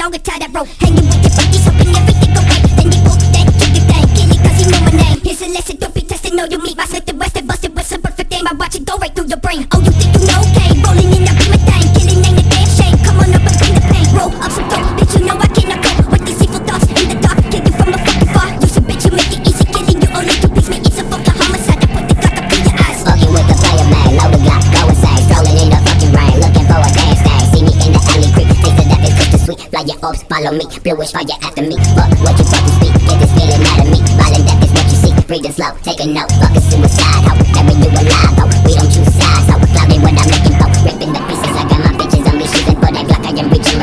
longer tie that rope. Hanging with the buddies, hoping everything go right. Then they both that kick it down, kill it cause he know my name. Here's a lesson, don't be testing, know you meet my Smith and Wesson. Busted with some perfect aim, I watch it go right through your brain. Oh, you think you know, okay? Rolling in, I be my thing. Killing ain't a damn shame, come on up and bring the pain. Roll up some dope, bitch, you know I cannot cope with these evil thoughts in the dark. Kill you from a fucking far. You should bitch, you make it easy. Killing you only two piece, make it a fucking homicide. I put the Glock up in your eyes. Fucking with the player man, load the Glock, go insane. Strolling in the fucking rain, looking for a dance thing. See me in the alley creek, taste of that is crystal sweet. Fly your orbs, follow me, bluish fire after me. Fuck what you fucking speak, get this feeling out of me. Violent death is what you see, breathing slow, take a note. Fuck a suicide, ho, bury you alive, ho. We don't choose sides, ho. Clouded when I'm looking for, ripping the pieces. I got my bitches on leashes and for that Glock I am reaching.